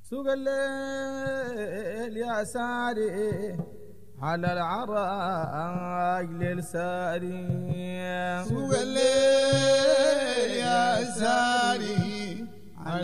سوق الليل يا ساري على العرايل ساري. سوق الليل يا ساري على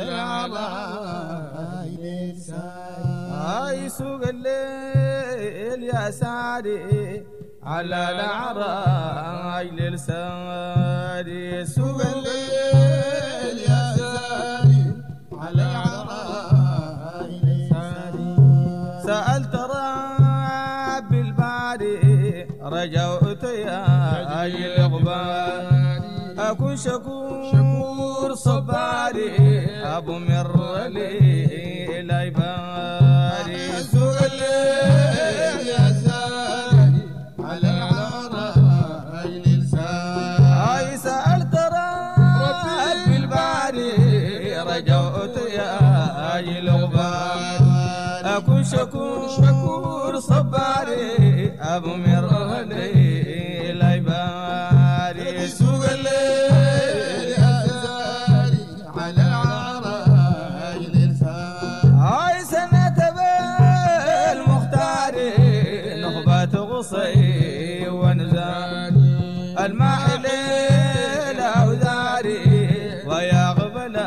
العرايل ساري. سوق الليل يا ساري على العرايل ساري. سوق الليل يا ساري على العرايل ساري. سألت رب الباري رجوت يا الغبار أكون شكور صباري أبو مر لي العباري. سوق الليل يا ساري على العرايل ساري. سألت رب الباري رجوت يا الغبار أكون شكور صباري أبو مر لي العباري. سوق الليل يا ساري على العرايل ساري. سنة بالمختار نخبة غصي ونزار الماحل الأوزاري ويا غبل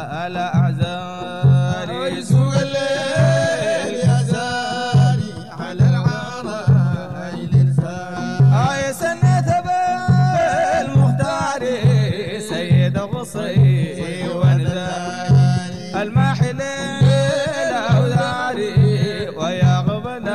الأعزاري. سوق الليل يا ساري على العرايل ساري. سنة بالمختار سيد غصي ونزار الماحل الأوزاري ويا غبل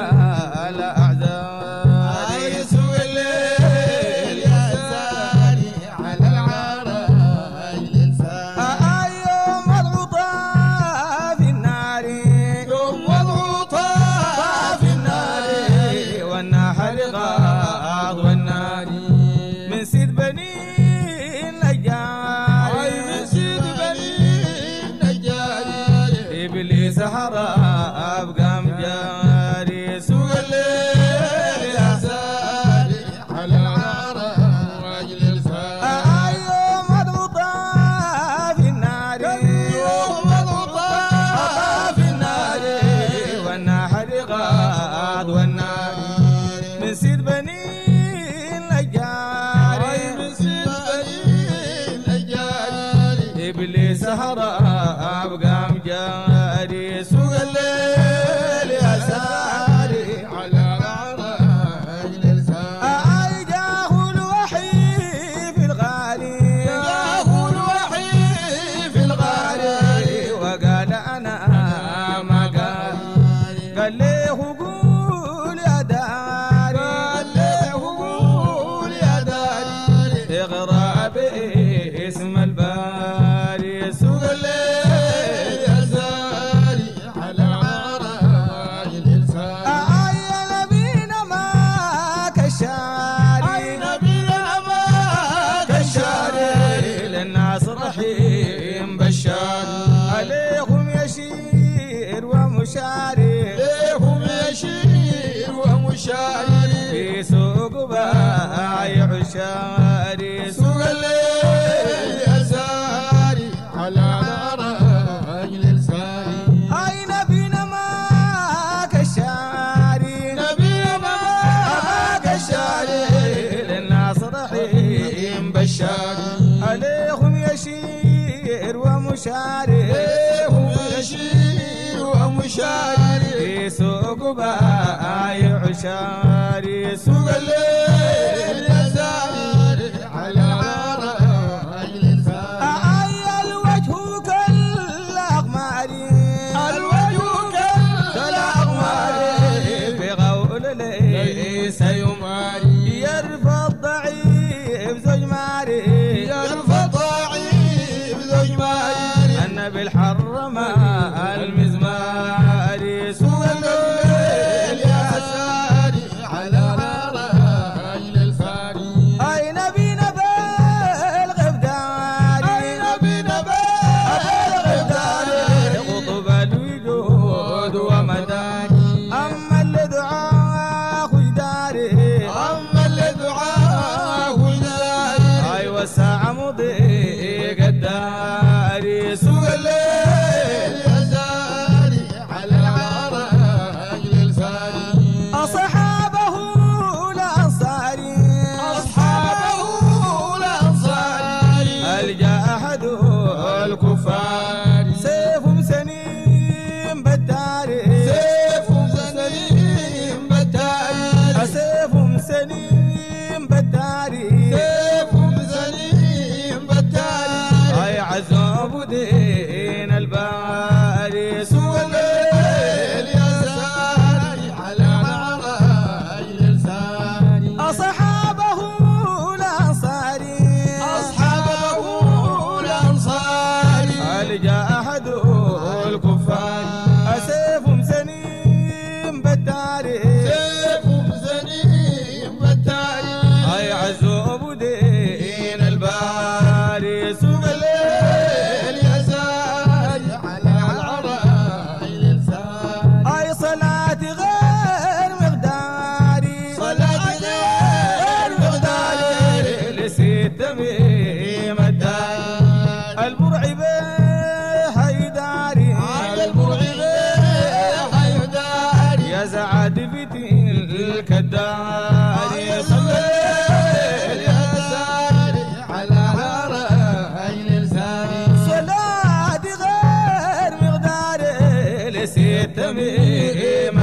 الأعزاري. سوق الليل يا ساري على العرايل ساري. يوم مضغوطة في النار يوم مضغوطة في النار والنحر غاض والنار من سيد بني النجار. من سيد بني النجار إبليس هرب قام جاري. سوق الليل يا ساري على العرايل ساري. يوم مضغوطة في النار يوم مضغوطة في النار والنحر غاض والنار من سيد بني النجار. من سيد بني النجار إبليس هرب قام جاري. سوق الليل يا ساري على العرايل ساري. جاه الوحي في الغالي جاه الوحي في الغالي وقال أنا ما قال قال ليه قول يا داري. قال ليه قول يا داري اغرى باسم الباري. سوق الليل يا ساري على العرايل ساري. يا نبينا ما كشاري نبينا ما كشاري للناس رحيم بشار عليهم يشير ومشاري ليهم يشير ومشاري في سوق بايع شاري. سوق الليل يا ساري على العرايل ساري. نبينا ما كشاري نبينا ما كشاري للناس رحيم بشار عليهم يشير ومشاري. ليهم يشير ومشاري في سوق بايع شاري. سوق الليل يا ساري على العرايل ساري. الوجه كالأقمار الوجه كالأقمار في غول ليس يماري يرفع الضعيف زوج ماري يرفع ضعيف زوج ماري. النبي الحرم المزماري. سوق الليل يا ساري على العرايل ساري. نبينا بالغفداري نبينا بالغفداري قطب الوجود ومداري. أما اللي دعاه خجداري أما اللي دعاه وداري. والساعة مضيق الداري. سوق الليل أحد الكفار أسيف سنيم بتاري سيف زنيم بالتالي أي عزوب دين الباري سوق الليل يا ساري على العرايل الساري أي صلاتي غير مقداري صلاتي غير مقداري لسيت تميم الداري البرعي به هيداري على البرعي حيداري يا زعاد في تلك الدار صلى يا ساري على العرايل الساري صلاتي غير مقداري لسيت تميم